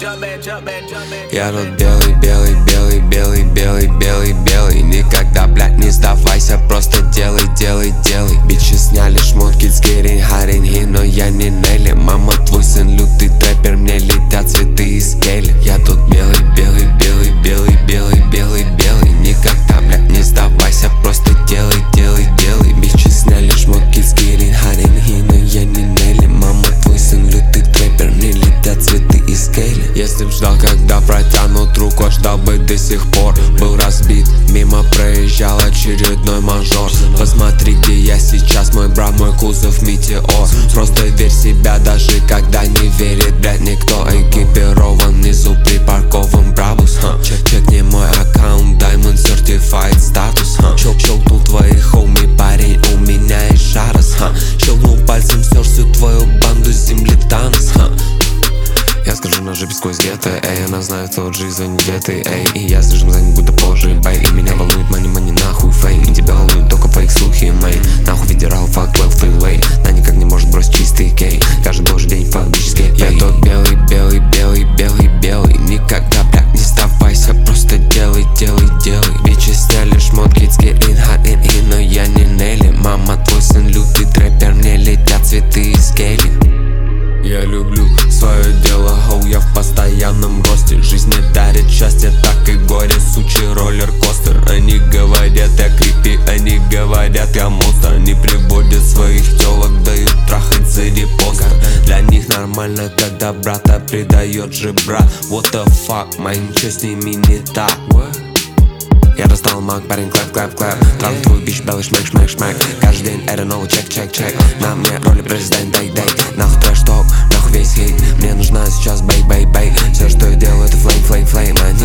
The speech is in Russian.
Я тут белый, белый, белый, белый, белый, белый, белый. Никогда, блядь, не сдавайся, просто делай, делай, делай. Бичи сняли шмотки, скерин, харинги, но я не Нелли. Мама, твой сын лютый трэпер, мне летят цветы из кели. Я тут белый, белый, белый, белый, белый, белый, белый. Никогда, блядь, не сдавайся, просто делай, делай, делай. Бичи сняли шмотки, скерин, харинги, но я не Нелли. Мама, твой сын лютый трэпер, мне летят цветы из кели. Если б ждал, когда протянут руку, ждал бы до сих пор. Был разбит, мимо проезжал очередной мажор. Посмотри, где я сейчас, мой брат, мой кузов метеор. Просто верь в себя, даже когда не верит, блядь, никто. Экипирован внизу припаркован Брабус. Чекни мой аккаунт, Diamond Certified статус. Щелкнул твои хоуми, парень, у меня и шарас. Щелкнул пальцем, стер всю твою банду с земли Танос. Я скажу на джипе сквозь гетто, эй, она знает, что жизнь где ты, эй. И я слежу за ним, будто позже, бэй. И меня волнует мани, нахуй фейм. И тебя волнует только фейк слухи, мэй. Нахуй федерал, fuck 12 freeway. Она никак не может бросить чистый кей. Каждый божий день fuck bitches get paid. Я тот белый, белый, белый, белый, белый. Никогда, блядь, не сдавайся, просто делай, делай, делай. Бичи сняли шмотки, it's getting hot in here, но я не Нелли. Мама, твой сын лютый трэпер, мне летят цветы из кели. Я люблю свое дело, хоу, я в постоянном росте. Жизнь не дарит счастье, так и горе, сучий роллер-костер. Они говорят, я крипи, они говорят, я монстр. Они приводят своих телок, дают трахать за репостер. Для них нормально, когда брата предает же брат. What the fuck, май, ничего с ними не так. Я достал маг, парень, клэп, клэп, клэп. Трав твой бич, белый шмэк, шмэк, шмэк. Каждый день это новый чек, чек, чек. На мне роли президент, дай, дай. Нахуй трэш-ток, нахуй весь хейт. Мне нужна сейчас бэй, бэй, бэй. Все, что я делаю, это флейм, флейм, флейм. Они